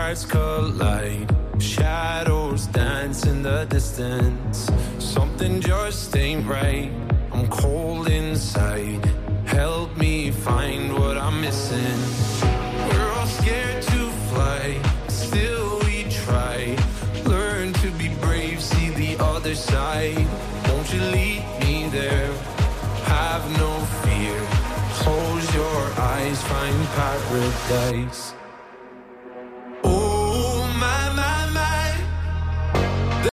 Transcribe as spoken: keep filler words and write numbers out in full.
hearts collide. Shadows dance in the distance. Something just ain't right. I'm cold inside. Help me find what I'm missing. We're all scared to fly, still we try. Learn to be brave, see the other side. Won't you lead me there? Have no fear. Close your eyes, find paradise.